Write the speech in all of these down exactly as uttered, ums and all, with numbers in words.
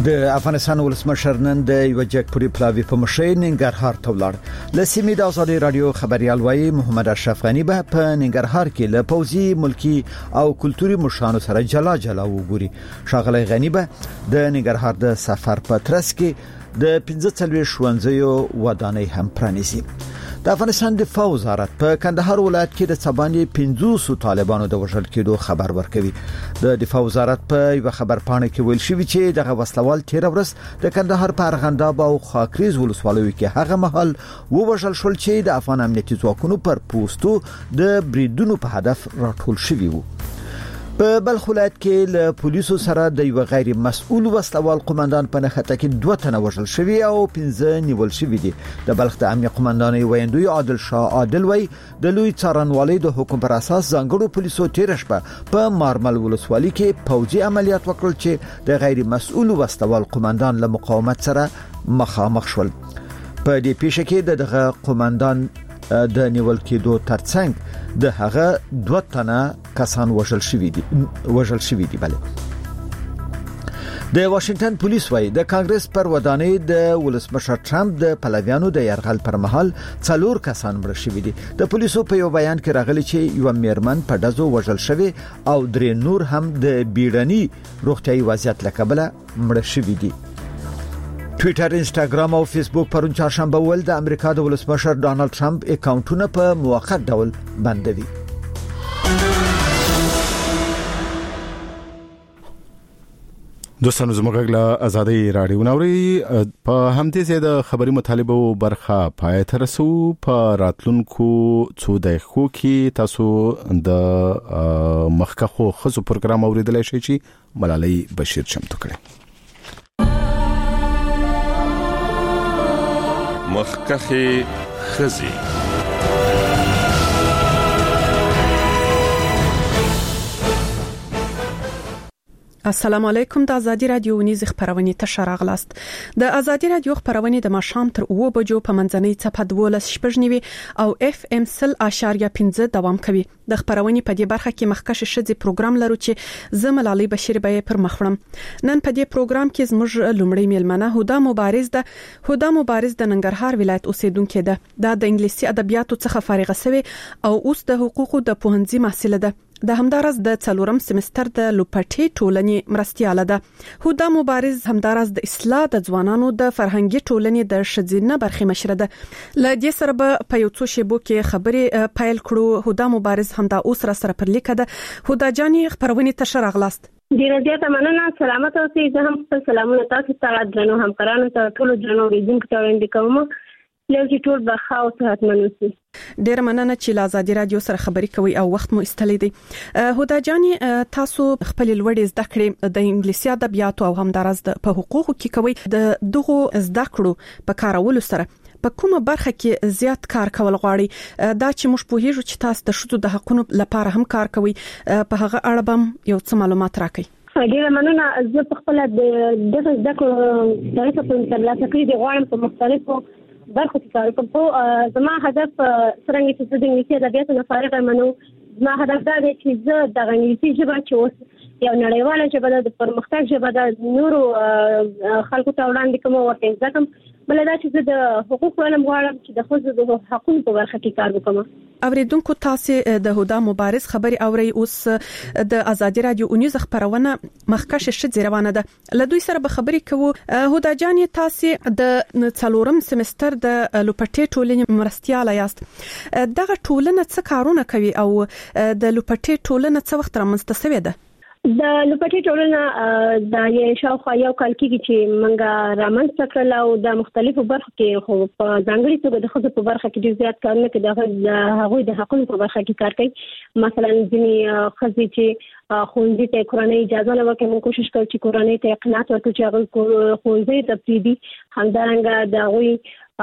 د افغانستان ولسمشر نن د یو جګپوري پلاوی په مشر ننګرهار ته ولاړ. لسیمې د ازادي رادیو خبريال وایي محمد اشرف غنی به په ننګرهار کې له پوځي ملکی او کلتوري مشرانو سره جلا جلا وګوري. ښاغلی غنی به د ننګرهار د سفر په ترڅ کې د پنځه څلوېښت ښوونځیو ودانۍ هم پرانیزي. د افغانستان دفاع وزارت په کندهار ولایت کې د څبانې پنځوس طالبانو د وژل کېدو خبر ورکوي. د دفاع وزارت په یو خبر پاڼه کې ویل شوی چې دغه وسلوال تیر ورځ د کندهار په ارغنداب او خاکریز ولسوالیو کې هغه مهال ووژل شول چې د افغان امنیتي ځواکونو پر پوسټو د بریدونو په هدف راټول شوی وو. په بلخ ولایت کې له پولیسو سره د یو غیر مسؤل وسلوال قومندان په نخته کې دوه تنه وژل شوی او پنځه نیول شوی دي. د بلخ د امنیت قومندان ویندوی عادل شاه عادل وای د لوی څارنوالۍ د حکم پر اساس ځانګړو پولیسو تیر شپه په مارمل ولسوالۍ کې پوځي عملیات وکړل چې د غیر مسؤل وسلوال قومندان له مقاومت سره مخامخ شول. په دې پیښه کې دغه قومندان د نیول کېدو ترڅنګ د هغه دوه تنه کسان وژل شوی دي وژل شوی دي بله. د واشنگټن پولیس وایي د کانګرس پر ودانۍ د ولسمشر ټرمپ د پلویانو د يرغل پر مهال څلور کسان مړ شوي دي. د پولیسو په یو بیان کې راغلي چې یو میرمن په دزو وژل شوی او درې نور هم د بیړني روغتيایي وضعیت لکبله مړ شوي دي. ټوئیټر، انسټاګرام او فیسبوک پرون چهارشنبه ول د امریکا د ولسمشر ډانلډ ټرمپ اکاونټونه په موقت ډول بندوي. دوستانو زموږ غږ آزادي رادیو نوري په همدې ځای د خبري مطالبه برخه پای ته رسو. په راتلونکو څو دقیقو کې تاسو د مخکخو خزو پروګرام اوریدلای شئ چې ملالۍ بشیر چمتو کړي. مخکخي خزي السلام علیکم. د ازادي رادیو نیز خبرونه ته شراغلاست. د ازادي رادیو خبرونه د ماښام تر اوه بجو په منځنۍ چپه دولس شپږنیوي او اف ام سل اشاریه پنځه دوام کوي. د خبرونه په دې برخه کې مخکش شذي پروګرام لرو چې زملالي بشیر به پر مخړم. نن په دې پروګرام کې زموږ لومړی میلمنه هدا مبارز ده. هدا مبارز د ننګرهار ولایت اوسیدونکې ده. د انګلیسي ادبیاتو څخه فارغه شوی او اوس د حقوقو د پوهنځي محصله ده. د همدارس د څلورم سمستر د لوپټي ټولنې مرستياله ده. هدا مبارز همدارس د اصلاح د ځوانانو د فرهنګي ټولنې د شذینه برخه مشره ده. ل دې سره به په یو څو شیبو کې خبرې پایل کړو. هدا مبارز همدا اوس را سره پر لیکه ده. هدا جاني خبرونه ته شراغلاست. ډیره زیاته مننه. سلامت اوسئ. زه هم خپل سلامونه تاسو ته درنو همکارانو ته ټول درنو ریزونکو ته وړاندې کوم. لږ ټول به خاص صحتمن اوسئ. ډیر مننه چې له ازادي رادیو سره خبرې کوي او وخت مو استلې دي. هدا جاني تاسو خپل لوړې زده کړې د انګلیسي ادبیاتو او همدارس په حقوقو کې کوي. د دغه زده کړو په کارولو سره په کومه برخه کې زیات کار کول غواړي؟ دا چې موږ په هیڅ چې تاسو د شذو د حقونو لپاره هم کار کوي په هغه اړه بم یو څه معلومات راکړئ. ډیره مننه. زه په خپل د دغه زده کړو طریقه په ترلاسه کړې دي غواړم په مختلفو برخو کې کار کوم. زما هدف څنګه چې د انګلیسي ادبیاتو نه فارغ منو زما هدف دا دی چې زه د انګلیسي ژبه چې اوس یو نړیواله ژبه ده، د پرمختګ ژبه ده، نورو خلکو ته وړاندې کوم او ورته زده کوم. بل دا چې زه د حقوقو علم غواړم چې د ښځو د حقوقو په برخه کې کار وکړم. اوریدونکو تاسو د هدا مبارز خبري اوري. اوس د ازادي رادیو اونیز خبرونه مخکش شذ روانه ده. له دوی سره به خبري کوو. هدا جاني تاسو د څلورم سمستر د لوپټي ټولنې مرستياله یاست. دغه ټولنه څه کارونه کوي او د لوپټي ټولنه څه وخت رامنځته شوې ده؟ د لوپټي ټولنه د یو شاوخوا یو کال کې چې منګه رامنځته کړل او د مختلفو برخو کې خو په ځانګړي توګه د خځو په برخه کې ډېر زیات کارونه کوي. د هغوی د حقوقو په برخه کې کار کوي. مثلا ځینې خځې چې خوندې ته کورنۍ اجازه نه ورکوي، موږ کوشش کوو چې کورنۍ ته قناعت ورکړو چې هغه خوندې ته پریدي. همدارنګه د هغوی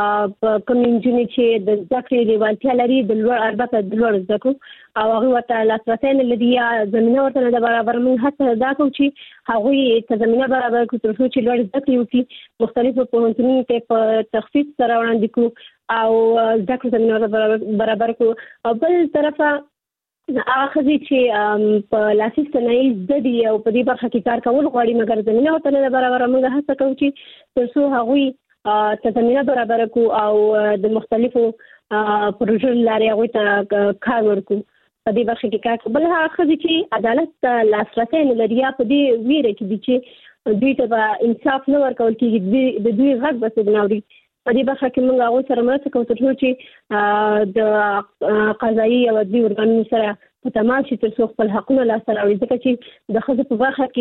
په کمیونټي چې د ذکر لیوالتیا لري د لوړ البته د لوړ ذکر او هغه ورته لاسرسي نه لري یا زمينه ورته نه برابر. موږ هڅه دا کوو چې هغوی ته زمينه برابر کړو تر څو چې لوړ ذکر وکړي. مختلفو پوهنتونونو ته په تخصیص سره وړاندې کړو او ذکر زمينه برابر برابر کړو. او بل طرفه هغه خزي چې په لاسي صنایع د دې او په دې برخه کې کار کول غواړي مګر زمينه ورته نه برابر موږ هڅه کوو چې ترڅو هغه ته زمينه برابر کو او د مختلفو پروژو لارې هغه ته کار ورکو په دې برخه کې کار بل هغه خزي چې عدالت لاسرسي نه لري په دې ویره کې دي چې دوی ته انصاف نه ورکول کېږي د دوی غږ بس بناوري په دې برخه کې موږ هغه سره مرسته کوو ترڅو چې د قضایي او عدلي ارګانونو سره په تمام شي ترڅو خپل حقونه لاسته راوړي ځکه چې د ښځو په برخه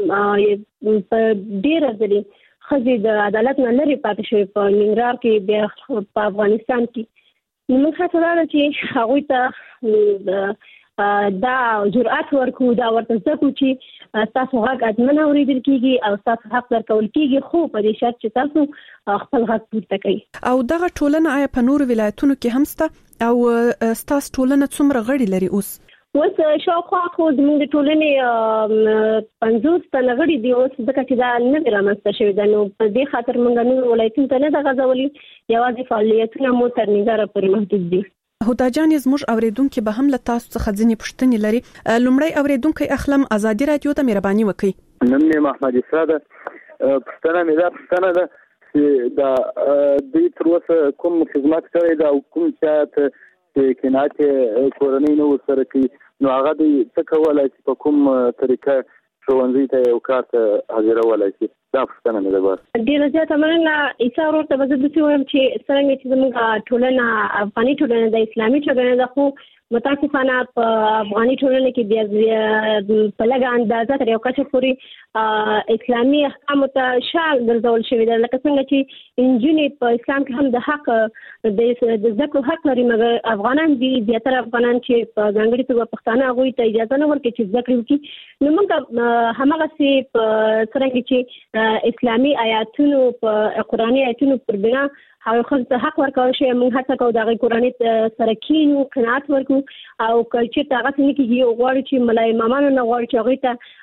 کې په ډېره ځلې ښځې د عدالت نه لرې پاتې شوې په ننګرهار کې بیا په افغانستان کې نو موږ هڅه وکړه چې هغوی ته دا جرأت ورکو دا ورته ځکو چې تاسو غږ ادمن اوریدل کیږي او تاسو حق درکول کیږي خو په دې شرط چې تاسو خپل غږ پورته کړئ او دغه ټولنه آیا په نورو ولایتونو کې هم سته او تاسو ټولنه څومره غړي لري اوس اوس شاوخوا خو زموږ د ټولنې پنځوس تنه غړي دي اوس ځکه چې دا نه رامنځته شوي ده نو په دې خاطر موږ نور ولایتونو ته نه ده غځولي یوازې فعالیتونه مو تر ننګرهار پورې محدود دي هدا جان زموږ اوریدونکو به هم له تاسو څخه ځینې پوښتنې لري لومړی اوریدونکو اخلم ازادي رادیو ته مهرباني وکړئ نن مې محمد اسرا ده پښتنه مې ده پښتنه ده چې دا د تر اوسه کوم خدمات کوي دا کوم چې چې کیناته کورنۍ نو سره کې نو هغه د څه کولای چې په کوم طریقه ښوونځي ته یو کار ته حاضرولای شي دا پښتنه مې ده بس ډیره زیاته مننه ایسا ورته به زه د وایم چې څنګه چې زموږ ټولنه افغاني ټولنه د اسلامي ټولنه ده خو متاسفانه په افغاني ټولنه کې بیا په لږه اندازه تر یو کچه پورې اسلامي احکام ته شال ګرځول شوی دی لکه څنګه چې انجینې په اسلام کې هم د حق د ذکر حق لري مګر افغانان دي زیاتره افغانان چې په ځانګړي توګه پښتانه هغوی ته اجازه نه ورکوي چې ذکر وکړي نو موږ هماغسې په څرنګه چې اسلامي آیاتونو په قرآني آیاتونو پر بنا هغه خو ته حق ورکول شي موږ هڅه کوو د قرآني سره کینو قناعت ورکو او کله چې هغه څنګه کېږي غواړي چې ملای امامانو نه غواړي چې هغه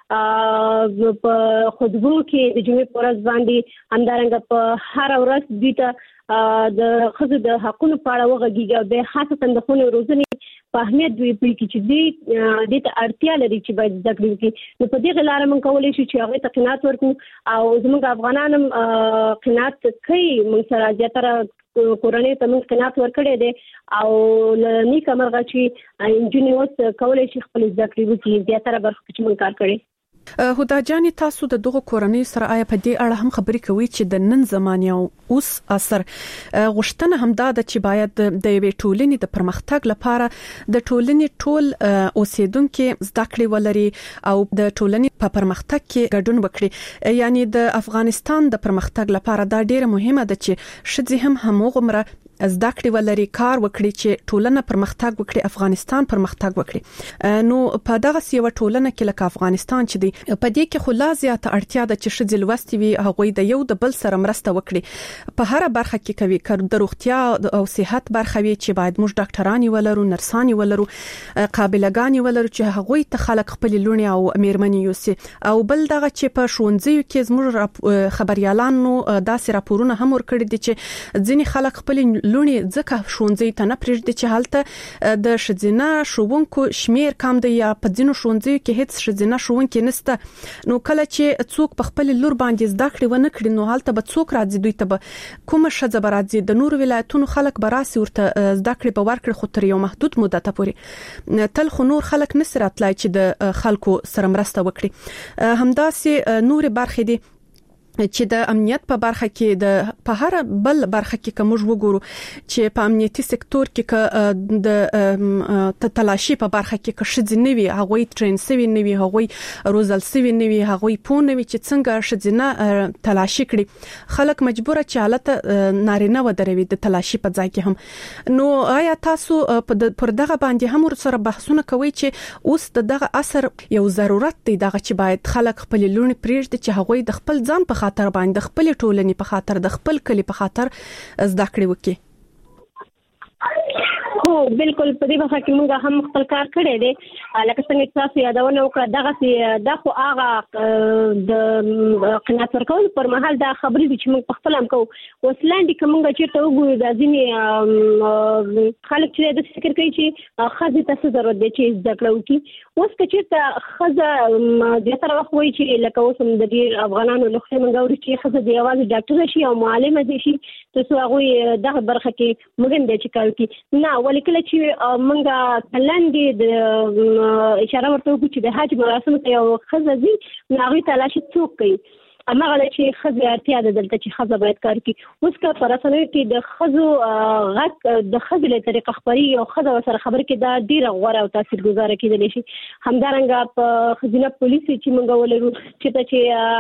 ته په خطبو کې د جمعې پر ورځ باندې همدارنګه په هر ورځ دوی ته د خزو د حقونو په اړه وغږیږي به خاصه د خونو روزنې په اهمیت دوی په کې چې دې د اړتیا لري چې باید ذکر وکړي نو په دې غلاره من کولای شو چې هغه ته قناعت ورکو او زموږ افغانانم قناعت کوي موږ سره زیاتره کورنۍ ته موږ قناعت ورکړی دی او نیک امرغه چې انجینر اوس کولای شي خپل ذکر وکړي زیاتره برخه چې موږ کار کړی هدا جان تاسو د دغه کورنۍ سره آیا په دې اړه هم خبرې کوي چې د نن زمانه او اوس اثر غوښتنه هم دا ده چې باید د یوې ټولنې د پرمختګ لپاره د ټولنې ټول اوسیدونکو زده کړې ولري او د ټولنې په پرمختګ کې ګډون وکړي یعنی د افغانستان د پرمختګ لپاره دا ډیره مهمه ده چې شذ هم همغمره زده کړې ولري کار وکړي چې ټولنه پرمختګ وکړي افغانستان پرمختګ وکړي نو په دغه یو ټولنه کې لکه افغانستان چې دی په دې کې خو لا زیاته اړتیا ده چې شذ لوستي وي هغه د یو د بل سره مرسته وکړي په هر برخه کې کوي کار د روغتیا او صحت برخه وي چې باید موږ ډاکټرانی ولرو نرسانی ولرو قابلګانی ولرو چې هغه ته خلک خپل لونی او میرمنې یوسي او بل دغه چې په ښوونځیو کې زموږ خبريالانو داسې راپورونه هم ورکړي دي چې ځینې خلک خپل لونی ځکه ښوونځي ته نه پرېږدي چې حالته د شذینه شوونکو شمیر کم دی یا په ځینو ښوونځیو کې هیڅ شذینه شوونکي نشته نو کله چې څوک په خپل لور باندې زده کړې ونه کړي نو حالته به څوک راځي دوی ته کومه شذ به راځي د نور ولایتونو خلک به راسي ورته زده کړې به ورکړي خو تر یو محدود مدته پورې تل خو نور خلک نسر اتلای چې د خلکو سره مرسته وکړي همداسې نور برخې دي چې د امنیت په برخه کې د په هر بل برخه کې کوم وګورو چې په امنیتي سکتور کې د تلاشي په برخه کې که شذ نوي هغوی ټرین سوي نوي هغوی روزل سوي نوي هغوی پون نوي چې څنګه شذ تلاشي کړي خلک مجبور چې حالت نارینه و دروي د تلاشي په ځای کې هم نو آیا تاسو پر دغه باندې هم سره بحثونه کوي چې اوس دغه اثر یو ضرورت دی دغه چې باید خلک خپل لونی پریږدي چې هغوی د خپل ځان په خاطر باندې خپل ټولنې په خاطر د خپل کلی په خاطر زده کړې وکړي هو بالکل په دې وخت کې موږ هم خپل کار کړی دی لکه څنګه تاسو یادونه وکړه دغه د خو هغه د قناعت ورکول پر مهال دا خبرې چې موږ په خپل هم کوو وسلاندې کومه چیرته وګورو د ځینې خلک چې د فکر کوي چې خزه تاسو ضرورت دی چې زده کړو کی اوس که چیرته خزه د تر وخت وایي چې لکه اوس هم د ډیر افغانانو له خوا موږ ورته چې خزه دی یوازې ډاکټر شي او معلم دي شي تاسو هغه دغه برخه کې مهم دي چې کار کوي نه ولیکل چې موږ لاندې د اشاره ورته وکړو چې د حج مراسم ته یو خزه دي ناغي تلاشي څوک کوي اما غواړي چې خزه اړتیا ده دلته چې خزه باید کار کوي اوس که پر اساس کې د خزو غږ د خزه له طریقه خبري او خزه سره خبر کې دا ډیره غوړه او تاثیرګذار کېدلی شي همدارنګه په خزینه پولیس چې موږ ولرو چې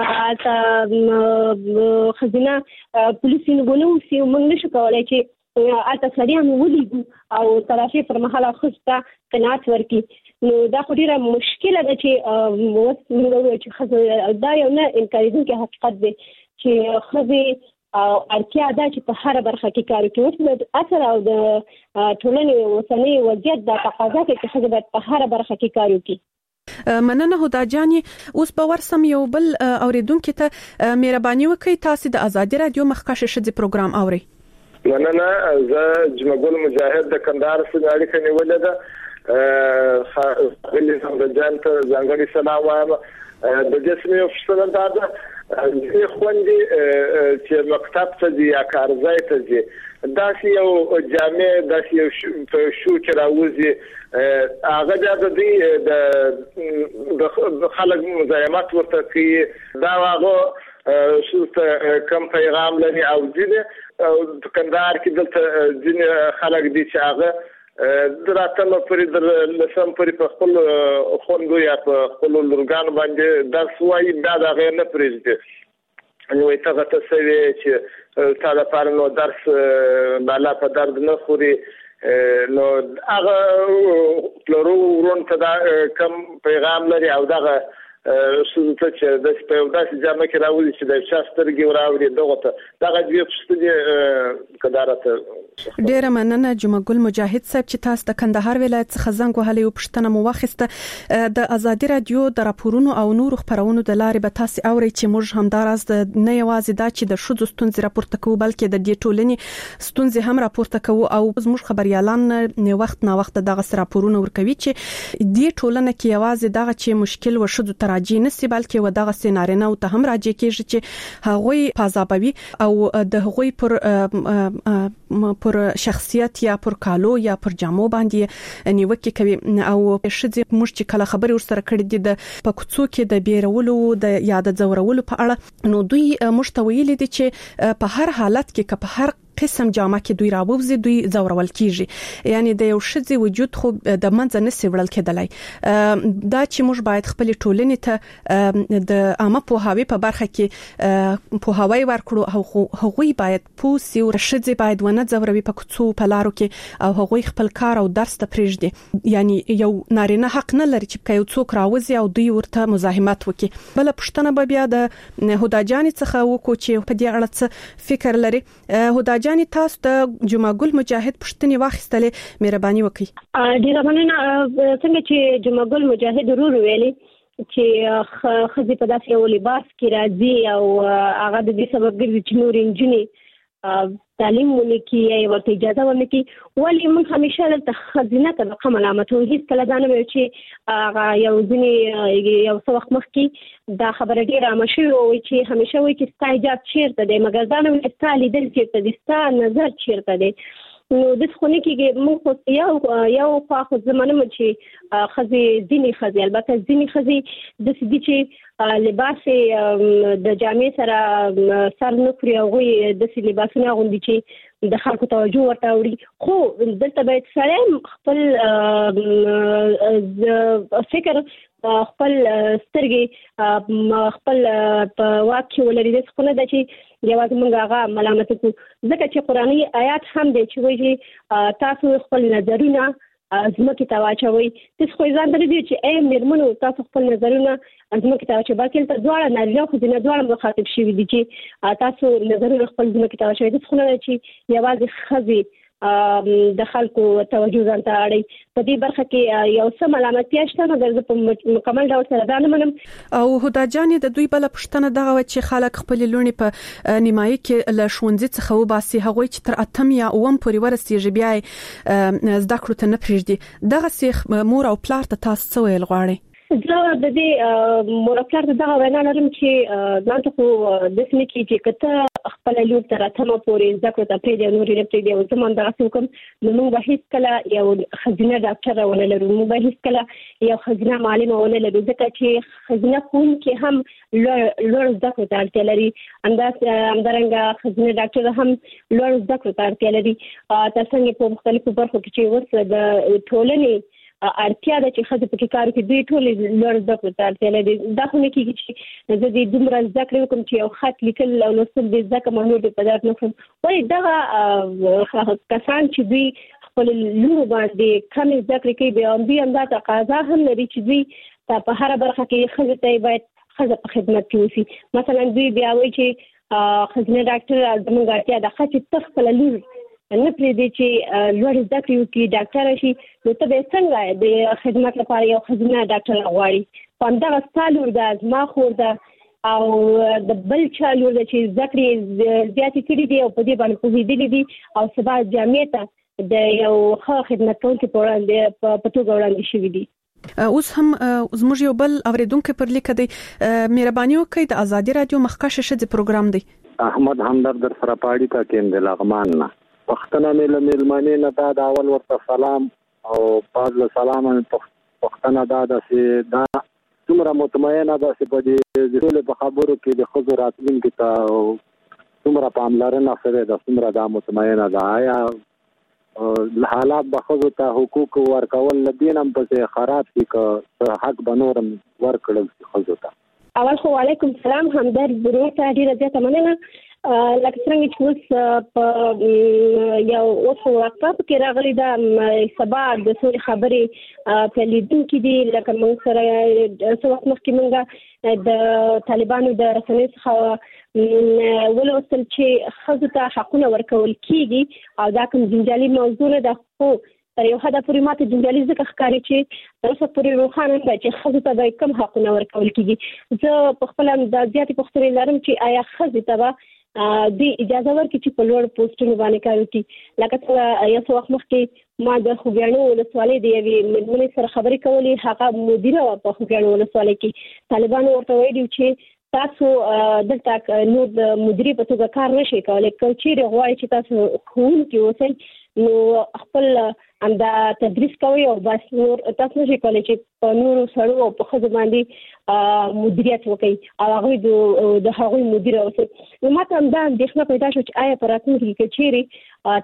چې خزینه پولیس نه ونو سي موږ نشو کولای چې اته سړیان ولېږو او تلاشي پر مهاله خصه قناعت ورکي نو دا خو ډیره مشکله ده چې موږ چې خزه دا یو نه انکاریدونکو حقیقت دی چې خزه اړتیا ده چې په هر برخه کې کار کوي او اثر او د ټولنې وسنۍ وضعیت د تقاضا کوي چې خزه په هر برخه کې کار وکړي مننه هدا جاني اوس په ورسم یو بل اوریدونکو ته مهرباني وکړئ تاسو د ازادي رادیو مخکشه شدي پروګرام اوري مننه زه جمعګل مجاهد د کندهار څخه اړیکه نیولې ده غلی هم د جان ته ځانګړي سلام وایم د جسمي افسر دا ده چې خوندې چې مکتب ته دی یا کارځای ته دی دا یو جامع دا یو شو چې راوځي هغه د دې د خلک مزاحمت ورته کوي دا هغه شو کم پیغام لري او ځینې او کندهار کې دلته ځینې خلک دي چې هغه دراتله پرې د لسم پرې په خپل خوندو یا په خپل لورګان باندې درس وایي دا د غیر نه پرېږدي نو ته ته سوي چې تا د پاره نو درس بالا په درد نه خوري نو هغه پلورو ورون ته دا کم پیغام لري او دغه سوزته چې د سپېوډاس جامه کې راوړي چې د شاسترګي وراوړي دغه ته دغه دې پښتني کدارته ډیره مننه جمعګل مجاهد صاحب چې تاسو د کندهار ولایت څخه زنګ وهلې او پښتنه مو واخیسته د ازادي رادیو د راپورونو او نورو خبرونو د لارې به تاسو اوري چې موږ هم دراز د نه یوازې دا چې د شذ ستونزې راپورته کوو بلکې د دې ټولنې ستونزې هم راپورته کوو او زموږ خبريالان نه وخت نه وخت دغه راپورونه ورکوي چې دې ټولنه کې یوازې دغه چې مشکل و شذ راځي نسی بلکې و دغه سينارینه او ته هم راځي کېږي چې هغوی پازابوي او د هغوی پر پر شخصیت یا پر کالو یا پر جامو باندې نیوکه کوي او شذ موږ چې کله خبري ورسره کړې دي د پکوڅو کې د بیرولو د یاد ځورولو په اړه نو دوی مشتویل دي چې په هر حالت کې که په هر قسم جامه کې دوی راووزي دوی زورول کیږي یعنی د یو شذ وجود خو د منځ نه سیوړل کېدلای دا چې موږ باید خپل ټولنې ته د عامه پوهاوی په برخه کې پوهاوی ورکړو او هغوی باید پوسی او شذ باید ونه زوروي په کوڅو په لارو کې او هغوی خپل کار او درس ته پریږدي یعنی یو نارینه حق نه لري چې کایو څوک راوځي او دوی ورته مزاحمت وکړي بل پښتنه به بیا د هدا جان څخه وکړو چې په دې اړه څه فکر لري هدا جان تاسو د جمعګل مجاهد پښتني واخیستلې مهرباني وکړئ ډیره مننه څنګه چې جمعګل مجاهد ورور ویلي چې خزي په داسې یو لباس کې راځي او هغه د دې سبب ګرځي چې نور انجنې تعلیم ونکي یا ورته اجازه ونکي ولی موږ همیشه د خزینه ته کوم علامت وو هیڅ کله دا نه وي چې هغه یو ځنی یو څو وخت مخکې دا خبره ډیره مشهور وي چې همیشه وي چې ستا ایجاد چیرته دی مګر دا نه وي چې ستا لیدل چیرته دی ستا نظر چیرته دی نو د څخونه کې موږ یو یو خو زمانه مو چې خزي ځینی خزي البته ځینی خزي د سدي چې لباس د جامع سره سر نه کړی او د سې لباسونه غوندي چې د خلکو توجه ورته وړي خو دلته باید سره خپل فکر خپل سترګې خپل په واقع ولري د څخونه د چې یوازې موږ هغه ملامت کوو ځکه چې قرآني آیات هم دی چې وایي تاسو خپل نظرونه ازمکه تا واچوي تاسو خو ځان درې دي چې اې مرمنو تاسو خپل نظرونه ازمکه تا واچوي بلکې ته دواړه نه خو د دواړه مخاطب شي دي چې تاسو نظرونه خپل ازمکه تا واچوي تاسو خو نه چې یوازې خزي د خلکو توجه ځانته اړي. په دې برخه کې یو څه ملامتیا شته مګر په مکمل ډول سره دا نه منم. او هدا جان د دوی بل پښتنه دغه چې خلک خپل لونی په نیمایي کې له ښوونځي څخه وباسي هغه چې تر اتم یا اوم پورې ورسیږي بیا زده کړو ته نه پریږدي. دغه سیخ مور او پلار ته تاسو څه ویل غواړئ؟ زه د دې مورکلار دغه وینا لرم چې ځانته خو د سمې کې چې کته خپل لور تر اتمه پورې زده کړو ته پریږدي نور یې پریږدي او زمون دغه حکم نو موږ به هیڅ کله یو خزینه ډاکټر ونه لرو، موږ به هیڅ کله یو خزینه معلم ونه لرو ځکه چې خزینه خون کې هم لوړ زده کړو ته اړتیا لري، انداز همدارنګه خزینه ډاکټر هم لوړ زده کړو ته اړتیا لري. تر څنګه په مختلفو برخو کې چې اوس د ټولنې اړتیا ده چې خځې پکې کار کوي دوی ټول لوړ زده کړو ته اړتیا لري. دا خو نه کېږي چې زه د دومره زده کړې وکړم چې یو خط لیکل او لوستل دې زده کړم او نور دې په درد نه کړم. ولې دغه کسان چې دوی خپل لور باندې کمې زده کړې کوي بیا دوی همدا تقاضا هم لري چې دوی په هره برخه کې خځې ته باید ښځه په خدمت کې اوسي. مثلا دوی بیا وایي چې ښځینه ډاکټر زموږ اړتیا ده ښه چې ته خپله لور نه پرېږدي چې لوړ زده کړې وکړي ډاکټره شي نو ته به څنګه د خدمت لپاره یو ښځینه ډاکټر غواړي. په همدغه ستا لور ده زما خور ده او د بل چا لور ده چې زده کړې زیاتې کړي دي او په دې باندې پوهېدلي دي او سبا جامعې ته د یو ښه خدمت کوونکي په وړاندې په توګه وړاندې شوي دي. اوس هم زموږ یو بل اوریدونکو پر لیک دی مهرباني وکړئ د ازادي رادیو مخکښ شې پروګرام دی. احمد همدرد در سره پاړی کا کېم د لغمان نه پښتنه مې مېلمانې نه دا د اول ورته سلام او پاز له سلام پښتنه دا د سي دا څومره مطمئنه ده چې په دې ټول په خبرو کې د خزو راتلونکي ته څومره پاملرنه سره د څومره دا مطمئنه ده. آیا حالات به خزو ته حقوق ورکول لدینم په خراب شي که حق بنورم ورکړل خزو ته؟ اول خو علیکم سلام همدرد ضرور ته ډیره زیاته مننه. لکه څنګه چې اوس په یو اوس وقفه کې راغلي دا سبا د څو خبرې په لیدونکو دي لکه موږ سره څو وخت مخکې موږ د طالبانو د رسنۍ څخه ولوستل چې ښځو ته حقونه ورکول کیږي او دا کوم جنجالي موضوع نه ده خو تر یو حده پورې ماته جنجالي ځکه ښکاري چې تر اوسه پورې روښانه نه ده چې ښځو ته به کوم حقونه ورکول کیږي. زه په خپله دا زیاتې پوښتنې لرم چې آیا ښځې ته به د اجازه ورکړي چې په لوړ پوسټونو باندې کار وکړي. لکه څنګه یو څه وخت مخکې ما د خوږیاڼو ولسوالۍ د یوې مېرمنې سره خبرې کولې، هغه مدیره وه په خوږیاڼو ولسوالۍ کې. طالبانو ورته ویلي چې تاسو دلته نور د مدیرې په توګه کار نشئ کولی، که چیرې غواړئ چې تاسو ښوونکي اوسئ نو خپل همدا تدریس کوئ او بس نور تاسو نشئ کولی چې په نورو سړو او په ښځو باندې مدیریت وکړي او هغوی د هغوی مدیره اوسئ. نو ما ته همدا اندېښنه پیدا شو چې آیا په راتلونکي کې که چیرې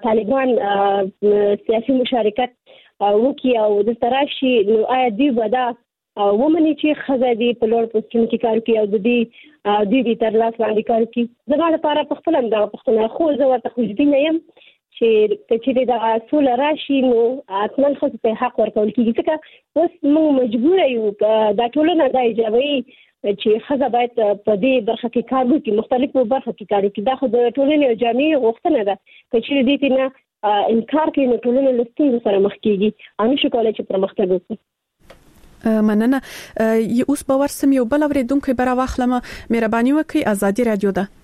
طالبان سیاسي مشارکت وکړي او دلته راشي نو آیا دوی به دا ومني چې ښځه دې په لوړ پوسټونو کې کار کوي او د دې دوی دې تر لاس باندې کار کوي. زما لپاره په خپله همدغه پوښتنه خو زه ورته خوشبینه یم چې که چیرې دغه سوله راشي نو حتما ښځو ته حق ورکول کېږي ځکه اوس موږ مجبوره یو دا ټولنه دا ایجابوي چې ښځه باید په دې برخه کې کار وکړي، مختلفو برخو کې کار وکړي. دا خو د ټولنې او جامعې غوښتنه ده. که چیرې دې ته نه انکار کوي نو ټولنه له ستونزو سره مخ کېږي او نشي کولی چې پرمختګ وکړي. مننه. اوس به ورسم یو بل اوریدونکی به راواخلم. مهرباني وکړئ ازادي رادیو ده.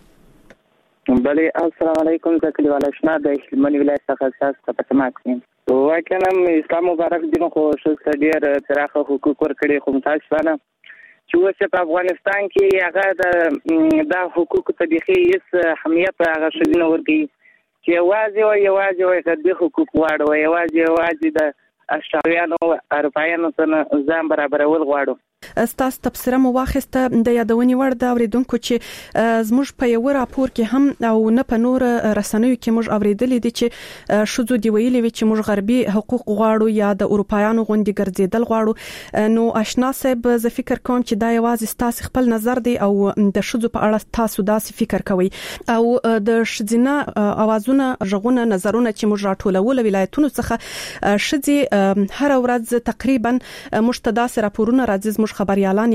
بله السلام علیکم. زه کلیوال اشنا د هلمند ولایت څخه ستاسو په تماس یم. واقعا اسلام مبارک دین خو ښځو ته ډېر پراخه حقوق ورکړي خو متاسفانه چې اوس په افغانستان کې هغه د حقوقو ته بیخي هېڅ اهمیت هغه ښځې نه ورکوي چې یوازې او یوازې وایي که دوی حقوق غواړو یوازې یوازې د اشرافیانو اروپایانو سره ځان برابرول غواړو. ستاسو تبصره مو واخیسته د یادونې وړ د اوریدونکو چې زموږ په یو راپور کې هم او نه په نور رسنیو کې موږ اوریدلې دي چې شذو دی ویلي وي چې موږ غربي حقوق غواړو یا د اروپایانو غونډې ګرځیدل غواړو. نو آشنا صاحب زه فکر کوم چې دا یوازې ستاسو خپل نظر دی او د شذو په اړه تاسو داسې فکر کوئ او د شذینه اوازونه ژغونه نظرونه چې موږ راټولول ولایتونو څخه شذې هر ورځ تقریبا مشتداس راپورونه راځي زموږ خبريالان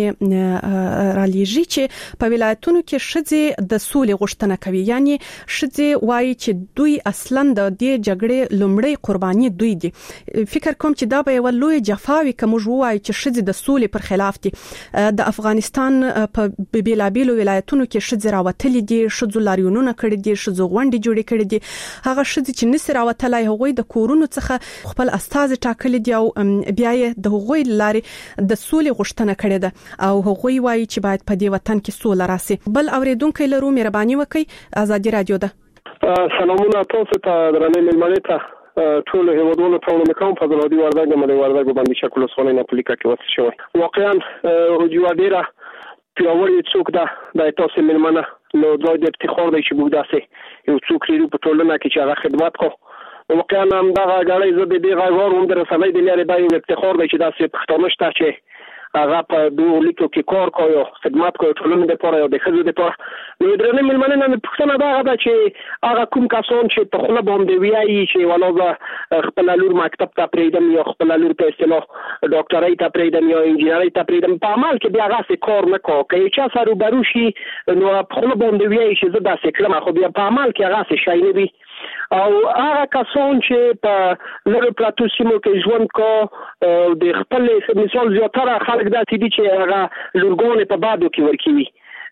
را لېږي چې په ولایتونو کې شذې د سولې غوښتنه کوي، یعنی شذې وایي چې دوی اصلا د دې جګړې لومړی قرباني دوی دي. فکر کوم چې دا به یو لوی جفاوي کوم وایي چې شذې د سولې پر خلاف دي. د افغانستان په بیلابیلو ولایتونو کې شذې راوتلې دي، شذو لاریونونه کړي دي، شذو غونډې جوړې کړي دي. هغه شذې چې نس راوتلای هغوی د کورونو څخه خپل استاذ ټاکلي دي او بیا یې د هغوی لارې د سولې غوښتنه کړې ده او هغوی وایي چې باید په دې وطن کې سوله راسي. بل اوریدونکو لرو مهرباني وکړئ. ازادي رادیو ده. سلامونه تاسو ته درنې ملمنې ته ټول هیوادونو ته ومنم په زلادي وردګ ملي وردګ باندې شکل وسونه نه پلیکا کې وڅ شو. واقعا یو ډیره پیاوړی څوک ده د تاسو ملمنه نو د افتخار دی چې موږ داسې یو څوک لرو په ټولنه کې چې هغه خدمت کوي. واقعا هم دا غاړې زه د دې غاړو هم در رسنۍ د لارې دا یو افتخار دی چې داسې پښتانه شته چې هغه په دوه لیکو کې کار کوي، خدمت کوي ټولنې لپاره او د ښځو لپاره. نو درنې ملمنې نه پښتنه دا ده چې هغه کوم کسان چې په خپل باندې ویایي چې ولاغه خپل لور مکتب ته پریدم یا خپل لور په اصطلاح ډاکټرۍ ته پریدم یا انجینرۍ ته پریدم، په عمل کې بیا هغه کار نه کوي. که چا سره روبرو شي نو په خپل باندې ویایي چې زه داسې کړم، خو بیا په عمل کې هغه شي نه وي. او هغه کسان چې په لږ پراتو سیمو کې ژوند کو د خپل مثال زیاتره خلک داسې دي چې هغه لورګانې په بادو کې ورکوي.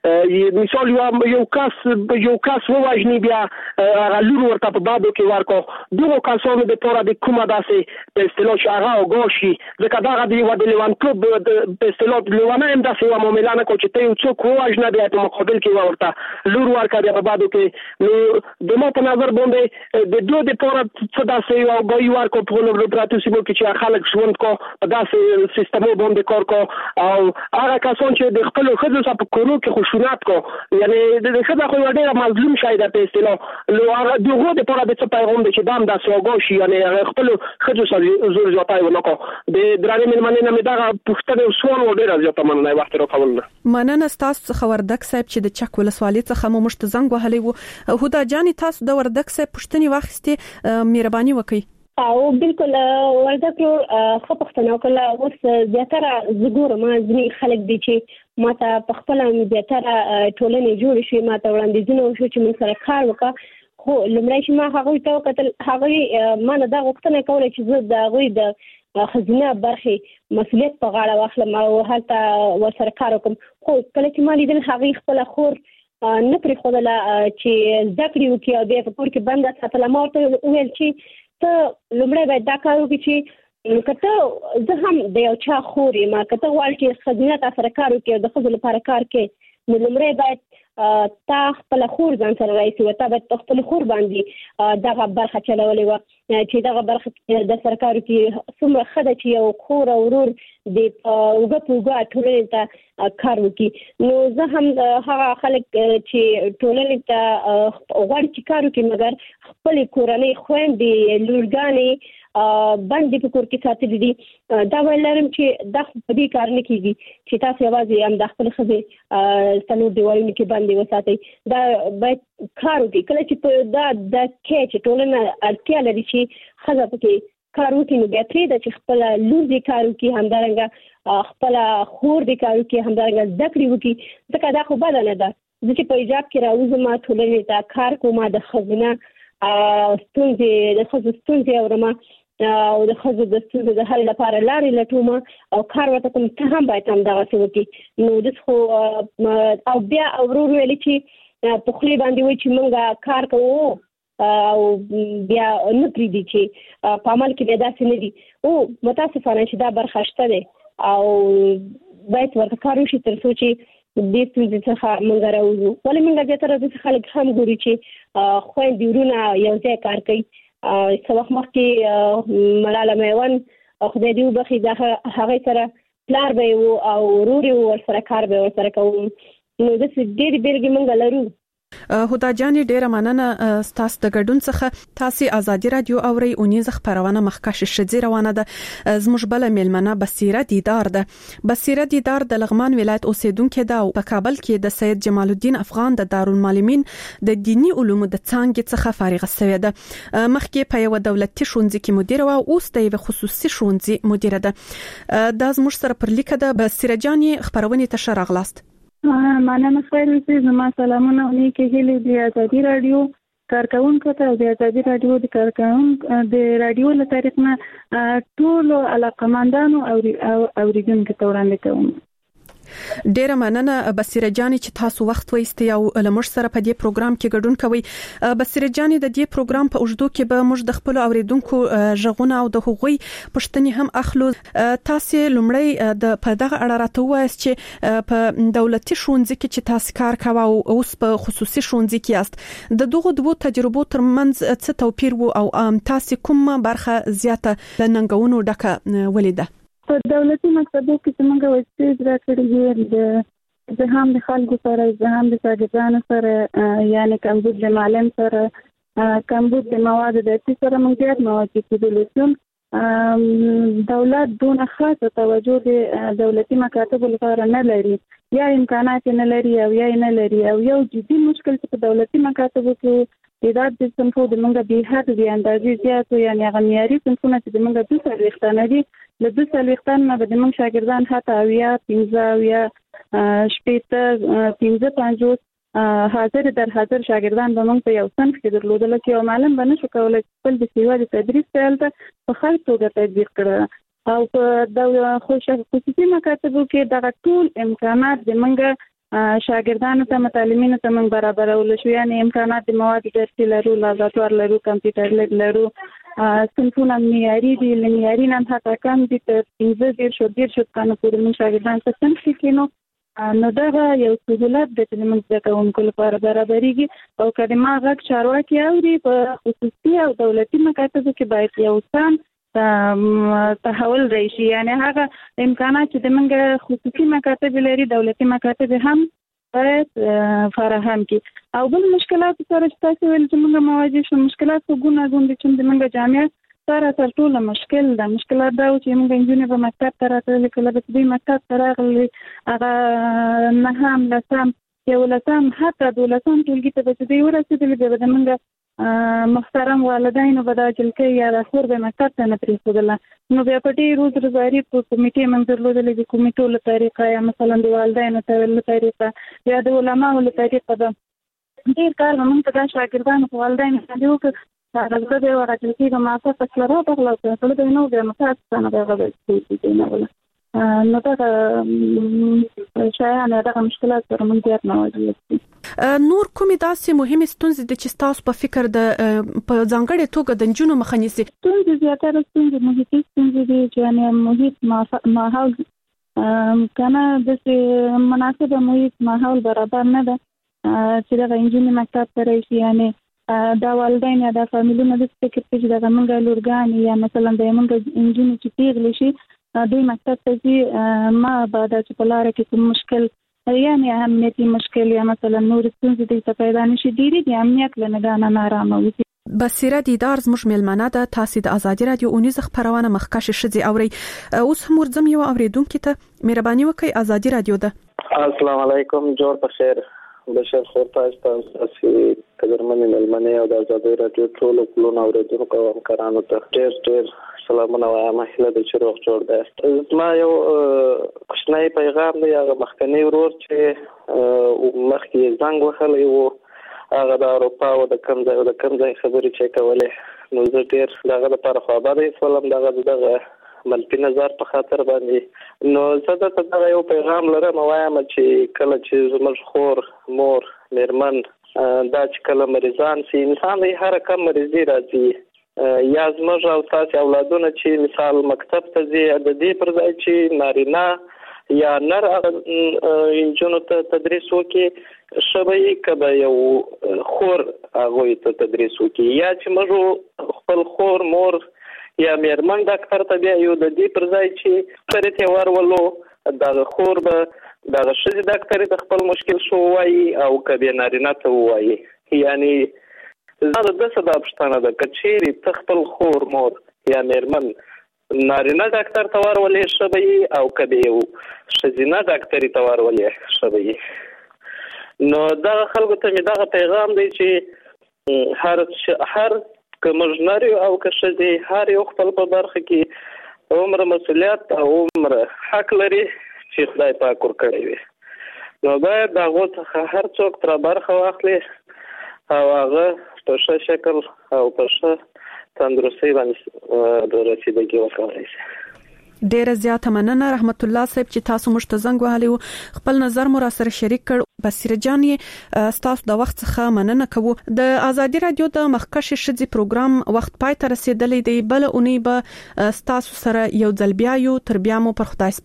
مثال یو یو کس یو کس وواژني بیا هغه لور ورته په بادو کې ورکو. دغه کسانو لپاره د کومه داسې په اصطلاح چې هغه اوګاه شي، ځکه دغه د یو د لیوانتوب په اصطلاح لیوانه هم داسې یوه معامله نه کوي چې ته یو څوک وواژنه بیا په مقابل کې ورته لور ورکړه بیا په بادو کې. نو د ما په نظر باندې د دوی لپاره څه داسې یو اوګاهي ورکړو په لوبراتو سیمو کې چې خلک ژوند کو په داسې سیستمو باندې کار کو. او هغه کسان چې د خپلو ښځو سره په کورو کې خشونت کو، یعنی د ښځه خو ډېره مظلوم شی ده په اصطلاح، نو هغه دغه لپاره د څه پیغام دی چې دام داسې اوګاه شي، یعنی هغه خپلو ښځو سره زور زیاتی ونه کو. د درانې مېلمنې نه مې دغه پوښتنې سوال و ډېره زیاته مننه وخت راکول نه. مننه ستاسو څخه وردګ صاحب چې د چک ولسوالۍ څخه مو مشت زنګ وهلی وو. هدا جانې تاسو د وردګ صاحب پوښتنې واخیستې، مهرباني وکړئ. او بالکل ورته خو پښتنو کله اوس زیاتره زګور ما ځنی خلک دي چې ماته په خپل زیاتره ټولنې جوړ شي، ماته وړاندیزونه وشو چې موږ سره کار وکړو. خو لمړی چې ما هغه ته وکتل، هغه ما نه دا غوښتنه کوله چې زه د هغوی د خزینه برخې مسؤلیت په غاړه واخلم او هلته ورسره کار وکړم. خو کله چې ما لیدل هغې خپله خور نه پرېښودله چې زده کړې وکړي او بیا په کور کې بنده ساتله. ما ورته وویل چې ته لمړی باید دا کار وکړي چې که ته زه هم د یو چا خور یم، که ته غواړې چې ښځینه تا سره کار وکړي او د ښځو لپاره کار کوې، نو لمړی باید تا خپله خور ځان سره رایسي و، تا باید په خپلې خور باندې دغه برخه چلولې وه چې دغه برخه د سره کار وکړي. څومره ښه ده چې یو خور او ورور د اوږه په اوږه ټولنې ته کار وکړي. نو زه هم هغه خلک چې ټولنې ته غواړي چې کار وکړي مګر خپلې کورنۍ خویندې لورګانې باندې په کور کې ساتلي دي، دا ویل لرم چې دا په دې کار نه کېږي چې تاسو یوازې هم د خپلې ښځې څلور دیوالونو کې باندې وساتئ. دا باید کار وکړي. کله چې دا د کې چې ټولنه اړتیا لري چې ښځه پکې کار وکړي، نو بیا پرېږده چې خپله لور دې کار وکړي، همدارنګه خپله خور دې کار وکړي، همدارنګه زده کړې وکړي. ځکه دا خو بده نه ده. زه چې په ایجاب کې راوځم ټولنې ته کار کوم، د ښځینه ستونزې د ښځو ستونزې اورم او د ښځو د ستونزو د حل لپاره لارې لټوم او کار ورته کوم. ته هم باید همدغسې وکړي. نو دس خو او بیا ورور ویلي چې په خولې باندې وایي چې موږ کار کوو او بیا نه پرېږدي چې په عمل کې بیا داسې نه دي. او متاسفانه چې دا برخه شته دی او باید ورته کار وشي تر څو چې دې ستونزې څخه موږ راوځو. ولې موږ زیاتره داسې خلک هم ګوري چې خویندې ورونه یو ځای کار کوي. څه وخت مخکې ملاله میوند خدای دې وبخښي، د هغې سره پلار به یې و او ورور یې و، ورسره کار به یې ورسره کوو. نو داسې ډېرې بېلګې موږ لرو هدا جان ډیره مننه ستاسو د ګډون څخه. تاسو ازادي رادیو اوري اونیز خبرونه مخکښ شذي روانه ده. زموږ بل میلمنه بصیره دیدار ده. بصیره دیدار د لغمان ولایت اوسیدونکو ده او په کابل کې د سید جمال الدین افغان د دارالمعلمین د دینی علومو د څانګې څخه فارغه شوې ده. مخکې په یو دولتي ښوونځي کې مدیره او اوس د یو خصوصي ښوونځي مدیره ده. دا زموږ سره پر لیکه ده. بصیره جان خبرونه ته راغلاست. مننه خیر اوسې. زما سلامونه نیکه هیله دی ازادي رادیو کارکونکو ته. د ازادي رادیو د کارکونکو د رادیو له طریق نه ټول علاقمندانو او اوریدونکو ته وړاندې کوم. ډیره مننه بصیره جان چې تاسو وخت وایستئ او لمر سره په دې پروګرام کې ګډون کوئ. بصیره جان د دې پروګرام په اوږدو کې به موږ د خپل اوریدونکو ژغونه او د هغوی پښتنې هم اخلو. تاسو لومړی د په دغه اړه راته وایست چې په دولتي ښوونځي کې چې تاسو کار کوئ او اوس په خصوصي ښوونځي کې یاست، د دغه دوه تجربو ترمنځ څه توپیر وو او تاسو کومه برخه زیاته د ننګونو ډکه ولیده؟ په دولتي مکتبو کې چې موږ وایي چې راکړي د زه هم د خلکو سره، زه هم د شاګردانو سره، یعنی کمبود د معلم سره، کمبود د مواد درسي سره موږ ډېر مواجه کېدلی شو. دولت دونه خاصه توجه د دولتي مکاتبو لپاره نه لري، یا امکانات نه لري او یا نه لري. او یو جدي مشکل چې په دولتي مکاتبو کې تعداد د صنفو د موږ به حد د اندازې زیات، یعنی هغه معیاري صنفونه چې د موږ د څلوېښت دي له د څلوېښت نه به د موږ شاګردان حتی اویا پنځه اویا شپېته پنځه پنځوس حاضر در حاضر شاګردان به موږ په یو صنف کې درلودل چې یو معلم به نشو کولی خپل د سیوا د تدریس پیل ته په ښه توګه تطبیق کړي. او په د خصوصي مکاتبو کې دغه ټول امکانات د موږ شاګردانو ته متعلمینو ته موږ برابرول شو، یعنی امکانات د مواد درسي لرو، لابراتوار لرو، کمپیوټر لیب لرو، صنفونه معیاري دي، له معیاري نه حتی کم دي، تر پنځه دېرشو دېرشو کانو پورې موږ شاګردان په صنف کې کینو. نو دغه یو سهولت دی چې موږ زده کوونکو لپاره برابرېږي. او که د ما غږ چارواکي اوري په خصوصي او دولتي مکاتبو کې باید یو سم تحول راشي، یعنی هغه امکانات چې د موږ خصوصي مکاتب لري دولتي مکاتب هم باید فراهم کړي. او بل مشکلات سره چې تاسو ویل چې موږ مواجه شو، مشکلات په ګوناګون دي چې د موږ جامعه سره تر ټولو مشکل ده. مشکلات دا و چې موږ انجونې په مکتب ته راتللې، کله به دوی مکتب ته راغلې هغه نهم لسم یولسم حتی دولسم ټولګي ته به چې دوی ورسېدلې بیا به د موږ محترم والدینو به دا جلکۍ یا د خور به مکتب ته نه پرېښودله. نو بیا په ډېر روز روزاري په کمیټې موږ درلودلې، د کمیټو له طریقه یا مثلا د والدینو له طریقه یا د علماو له طریقه به ډېر کار به موږ ته دا شاګردانو په والدینو باندې وکړ. هغه به یې هغه جلکۍ به ما څه فصله راغله او فصله به یې نه و، بیا متاسفانه به هغه به کېنوله. نو دغه شیان دغه مشکلات سره موږ زیات مواجه یو. نور کومې داسې مهمې ستونزې دي چې تاسو په فکر د په ځانګړې توګه د نجونو مخه نیسي؟ ستونزې زیاتره ستونزې محیطي ستونزې دي چې یعنې محیط ماحول که نه داسې مناسبه محیط ماحول برابر نه ده چې دغه نجونې مکتب ته راشي. یعنې دا والدین یا دا فامیلونه داسې فکر کوي چې دغه موږ لورګانې یا مثلا د موږ نجونې چې پیغلې شي دوی مکتب ته ځي، ما به دا چې په لاره کې کوم مشکل یعنی امنیتي مشکل یا مثلا نور ستونزې دې ته پیدا نشي، ډېرې د امنیت له نګاه نه نارامه وي. بصیره دیدار زموږ میلمنه ده. تاسو د ازادي رادیو اونیز خبرونه مخکښ شذي اوري. اوس هم ورځم یو اوریدونکو ته مهرباني وکړئ. ازادي رادیو ده. السلام علیکم، جوړ بخیر. بشر خور تاسو تاسو قدرمن میلمنه او د ازادي رادیو ټول کلون اوریدونکو او همکارانو ته ډېر ډېر سلامونه وایم. هیله ده چې روغ جوړ دی. ما یو کوچنی پیغام دی. هغه مخکنی ورور چې مخکې زنګ وهلی و، هغه د اروپا او د کوم ځای او د کوم ځای خبرې چې کولې، نو زه ډېر د هغه دپاره خوابدی شولم دغه دغه منفي نظر په خاطر باندې. نو زه درته دغه یو پیغام لرم، وایم چې کله چې زموږ خور، مور، میرمن دا چې کله مریضان سي، انسان دی هر کم مریضي راځي، یا زموږ او تاسې اولادونه چې مثال مکتب ته ځي، د دې پر ځای چې نارینه یا نر نجونو ته تدریس وکړي، ښه به یې که به یو خور هغوی ته تدریس وکړي، یا چې موږ خپل خور، مور یا میرمن ډاکټر ته بیا یو د دې پر ځای چې سره ته ورولو، دغه خور به دا شې ډاکټر ته خپل مشکل شو وایي او کبه نارینه ته وایي. یعنی زه د څه د پښتنه د کچېری تخپل خور مور یا مېرمن نارینه ډاکټر ته ورولې شوی او کبه یو شزینه ډاکټر ته ورولې شوی. نو دا خلکو ته می دا پیغام دی چې هر هر کمرجنری او کشدي هر یو خپل په برخه کې عمر مسؤلیت او عمر حق لري چې خدای پاک ور کړی وي. نو باید دا غوته هر څوک تر برخه واخلي او هغه په ښه شکل او په ښه تندرستي باندې د رسیدګي وکړي. ډیره زیاته مننه رحمت الله صاحب چې تاسو مشت زنګ وهلو خپل نظر مو را سره شریک کړ. بصیره جان تاسو د وخت څخه مننه کوو. د ازادي رادیو د مخکش شذي پروګرام وخت پای ته رسیدلی دی. بل اونۍ به تاسو سره یو ځل بیا یو تر بیا مو پر خدای